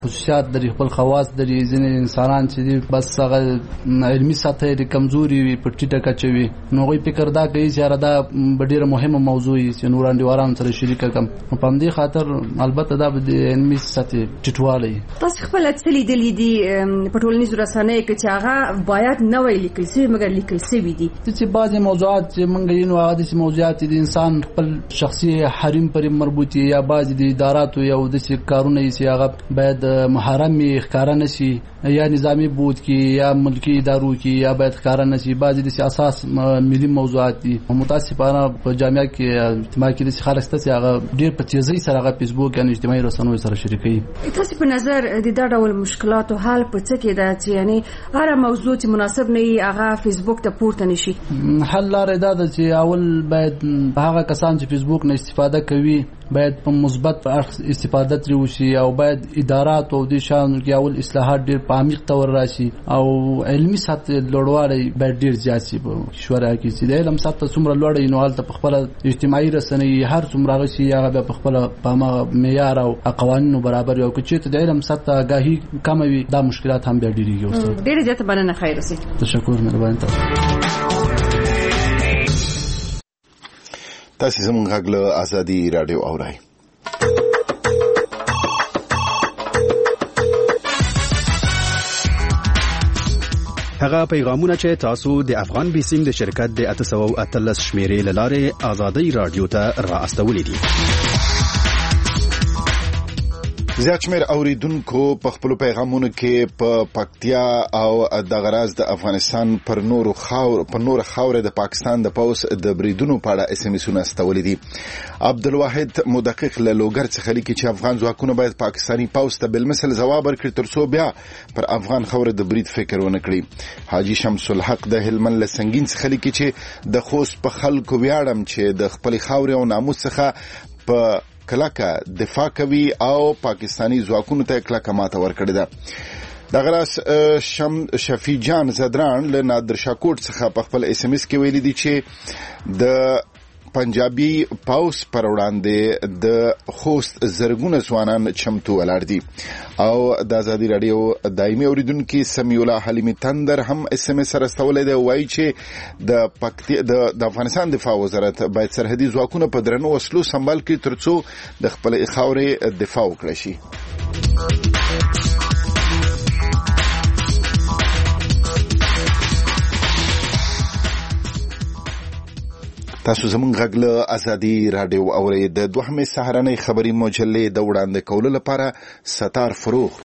خصوصیات لري، خپل خواص لري. ځینې انسانان چې دي بس هغه علمي سطح یې کمزوري وي، په ټیټه کچه وي، نو هغوی فکر دا کوي چې یاره دا ډېره مهمه موضوع وي چې نور انډیوالانو سره شریکه کړم. نو په همدې خاطر البته دا به د علمي سطح ټیټوالی. تاسو خپل څه لیدلي دي په ټولنیزو رسنیو کې چې هغه باید نه وای لیکل سوي مګر لیکل سوي دي؟ چې بعضې موضوعات چې موږ یې نو هغه داسې موضوعات د انسان خپل شخصي حریم پرې مربوط یا بعضې د اداراتو یا داسې کارونه یې چې هغه باید محرم یې ښکاره نه شي، یا نظامی بود کې یا ملکی ادارو کې یا باید ښکاره نه شي. بعضې داسې اساس ملي موضوعات دي. متاسفانه په جامعه کې اجتماع کې داسې خلک شته چې هغه ډېر په تیزۍ سره هغه فیسبوک یا اجتماعي رسنیو سره شریکوي. تاسو په نظر د دا ډول مشکلاتو حل په څه کې ده چې یعنی هر موضوع چې مناسب نه وي هغه فیسبوک ته پورته نشي؟ حل لاره دا ده چې اول باید هغه کسان چې فیسبوک نه استفاده کوي باید په مثبت استفاده ترې وشي، او باید ادارات او د شانو کې اول اصلاحات ډېر په عمیق تور راشي، او علمي سطح لوړوالی باید ډېر زیات شي په شورا کې. چې د علم سطح څومره لوړه وي نو هلته په خپله اجتماعي رسنۍ هر څومره هغه شي هغه بیا په خپله په هماغه معیار او قوانینو برابر وي. او که چېرته د علم سطح آګاهي کمه وي دا مشکلات هم بیا ډېرېږي. ورسره ډېره زیاته مننه، خیر اوسئ. تشکر، مهرباني تاسو. تاسو زموږ غږ له ازادي راډیو اورئ. هغه پیغامونه چې تاسو د افغان بیسیم د شرکت د 813 شمیرې له لارې ازادي راډیو ته را استولې دي. زیات شمیر اوریدونکو په خپل پیغامونو کې په پکتیا او د غراز د افغانستان پر نور خاور د پاکستان د پوس د بریدونو په اړه اس ام اسونه استولې دي. عبدالواحد مدقق له لوګر څخه لیکي چې افغان ځواکونه باید پاکستانی پوس ته بالمثل ځواب ورکړي ترڅو بیا پر افغان خاور د برید فکر ونه کړي. حاجی شمس الحق د هلمند له سنگین څخه لیکي چې د خوست په خلکو ویاړم چې د خپل خاور او ناموس څخه په کلکه دفاع کوي او پاکستانی ځواکونو ته کلکه ماته ورکړې ده. د غراس شفیع جان زدران له نادر شاکوټ څخه په خپل اس ام اس کې ویلي دي چې د پنجابي پاوس پر وړاندې د خوست زرګونه ځوانان چمتو ولاړ دي. او د ازادي راډیو دایمي اوریدونکو سمیع الله حلیمی تندر هم اس ام اس راستولې دی، وایي چې د افغانستان دفاع وزارت باید سرحدي ځواکونه په درنو وسلو سمبال کړي ترڅو د خپل خاورې دفاع وکړي شي. تاسو زموږ غږ له ازادي راډیو اورئ. د دوهمې سهارنۍ خبري مجلې د وړاندې کولو لپاره ستار فروغ